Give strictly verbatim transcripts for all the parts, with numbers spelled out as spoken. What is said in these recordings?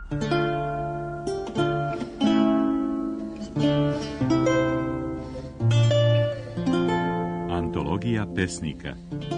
Antologija pesnika.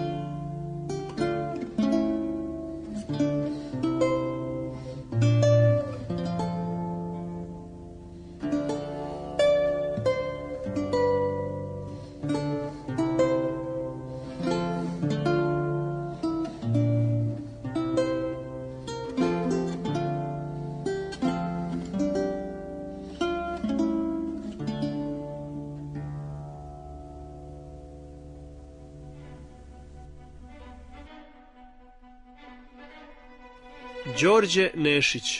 Đorđe Nešić.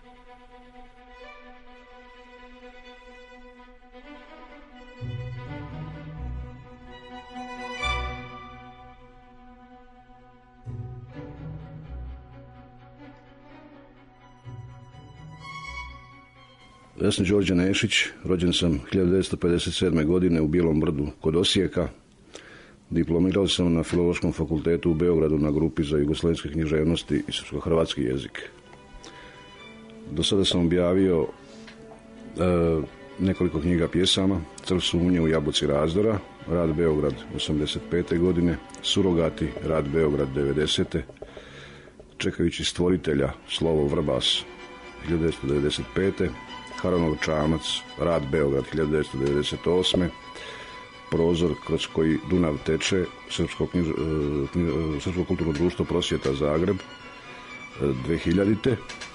Ja sam Đorđe Nešić, rođen sam hiljadu devetsto pedeset sedme. godine u Bijelom Brdu kod Osijeka. Diplomirao sam na Filološkom fakultetu u Beogradu na grupi za jugoslavenske književnosti i srpsko-hrvatski jezik. Do sada sam objavio e, nekoliko knjiga pjesama: Crv sumnje u jabuci razdora, Rad Beograd osamdeset pete. godine, Surogati, Rad Beograd devedesete. Čekajući stvoritelja, Slovo Vrbas hiljadu devetsto devedeset pete. Haranov čamac, Rad Beograd hiljadu devetsto devedeset osme. Prozor kroz koji Dunav teče, Srpsko, knjiž, Srpsko kulturno društvo Prosvjeta Zagreb dve hiljadite.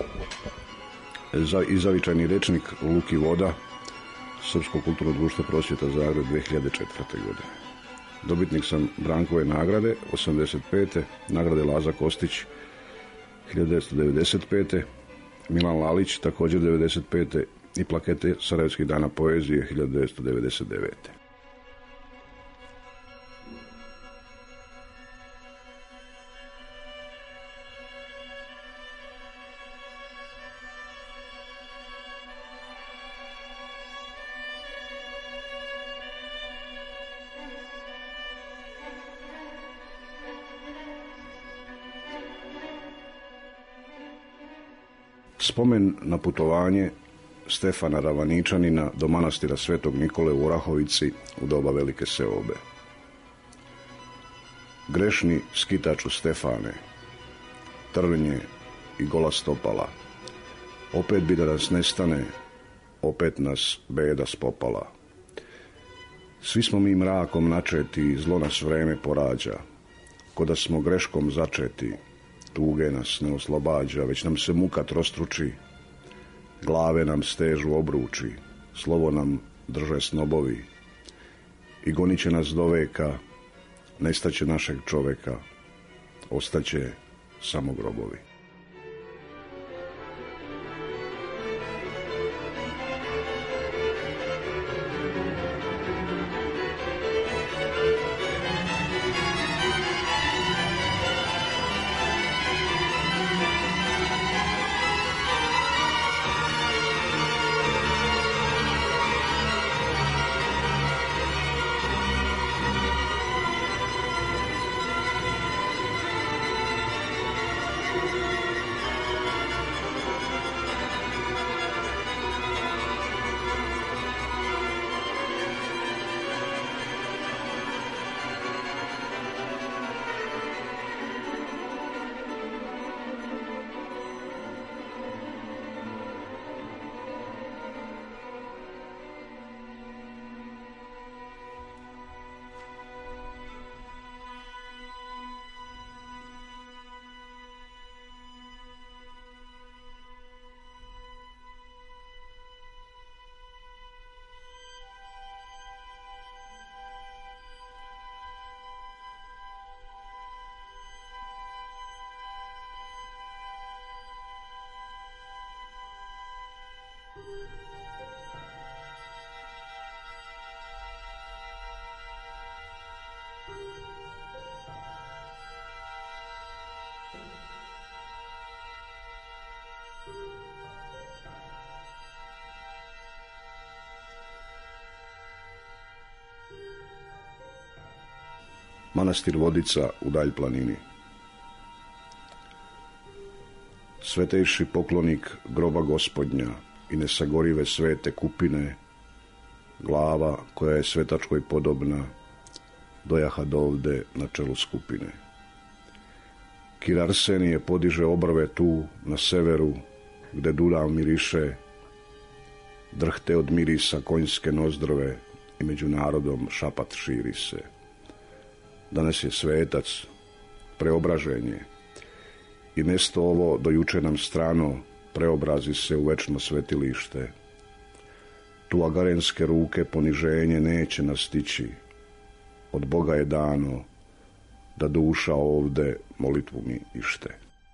I Zavičajni rečnik Luki voda, Srpsko kulturno društvo Prosvjeta Zagreb dve hiljade četvrte. godine. Dobitnik sam Brankove nagrade osamdeset pete. Nagrade Laza Kostić hiljadu devetsto devedeset pete. Milan Lalić također devedeset pete. i plakete Sarajevskih dana poezije hiljadu devetsto devedeset devete. Spomen na putovanje Stefana Ravaničanina do manastira Svetog Nikole u Orahovici u doba velike seobe. Grešni skitaču Stefane, trnje i gola stopala, opet bi da nas nestane, opet nas beda spopala. Svi smo mi mrakom načeti, zlo nas vreme porađa, ko da smo greškom začeti, tuge nas ne oslobađa, već nam se muka trostruči, glave nam stežu obruči, slovo nam drže snobovi i gonit će nas do veka, nestaće našeg čoveka, ostaće samo grobovi. Manastir Vodica u Dalj planini. svetejši poklonik groba Gospodnja i nesagorive svete kupine, glava koja je svetačkoj podobna, dojaha dovde na čelu skupine. Kir Arsenije podiže obrve tu, na severu, gde Dunav miriše, drhte od mirisa konjske nozdrve i među narodom šapat širi se. Danas je svetac, preobraženje, i mesto ovo dojuče nam strano preobrazi se u večno svetilište. Tu agarenske ruke poniženje neće nas stići. Od Boga je dano da duša ovde molitvu mi ište.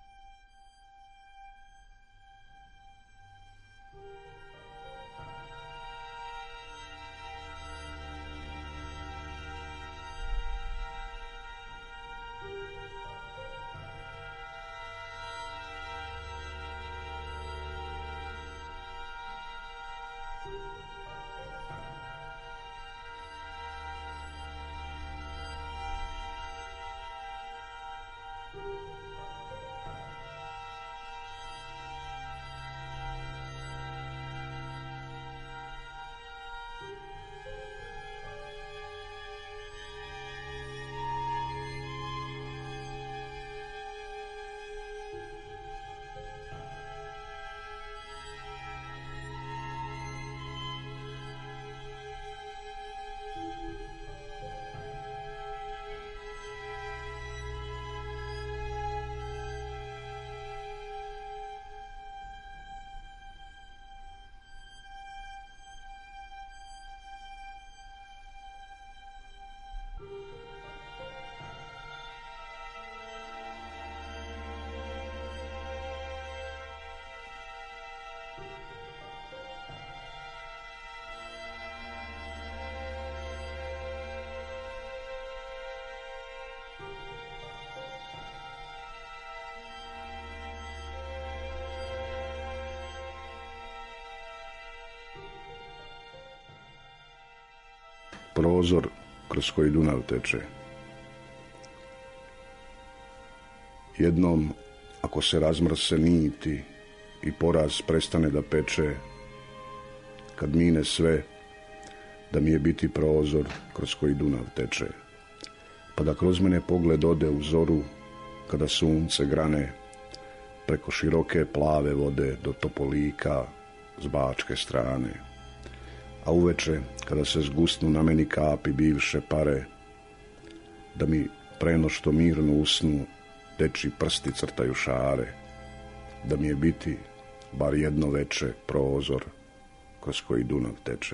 Prozor kroz koji Dunav teče. Jednom, ako se razmrse niti i poraz prestane da peče, kad mine sve, da mi je biti prozor kroz koji Dunav teče, pa da kroz mene pogled ode u zoru, kada sunce grane preko široke plave vode do Topolika s bačke strane, a uveče, kada se zgusnu na meni kapi bivše pare, da mi preno što mirno usnu dečji prsti crtaju šare, da mi je biti bar jedno veče prozor kroz koji Dunav teče.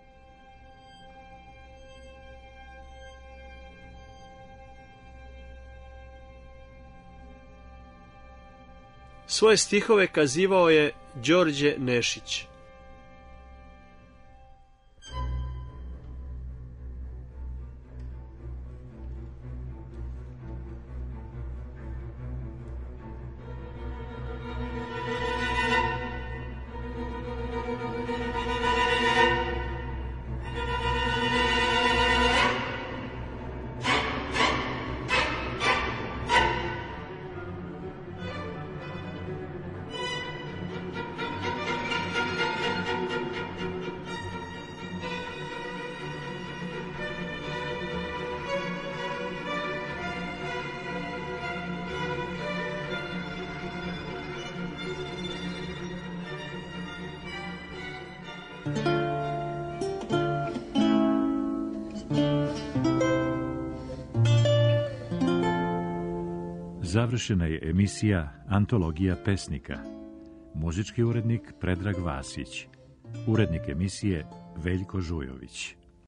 Svoje stihove kazivao je Đorđe Nešić. Završena je emisija Antologija pesnika. Muzički urednik Predrag Vasić. Urednik emisije Veljko Žujović.